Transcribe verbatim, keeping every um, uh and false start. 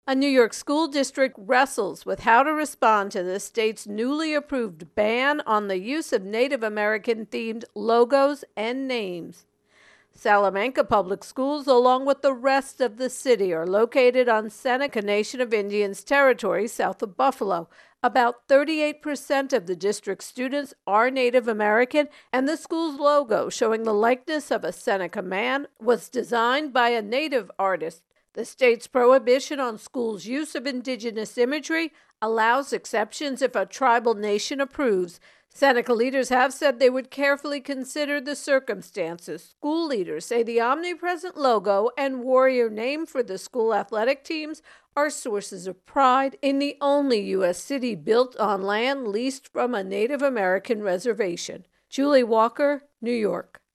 A New York school district wrestles with how to respond to the state's newly approved ban on the use of Native American-themed logos and names. Salamanca Public Schools, along with the rest of the city, are located on Seneca Nation of Indians territory south of Buffalo. About thirty-eight percent of the district's students are Native American, and the school's logo, showing the likeness of a Seneca man, was designed by a Native artist. The state's prohibition on schools' use of indigenous imagery allows exceptions if a tribal nation approves. Seneca leaders have said they would carefully consider the circumstances. School leaders say the omnipresent logo and warrior name for the school athletic teams are sources of pride in the only U S city built on land leased from a Native American reservation. Julie Walker, New York.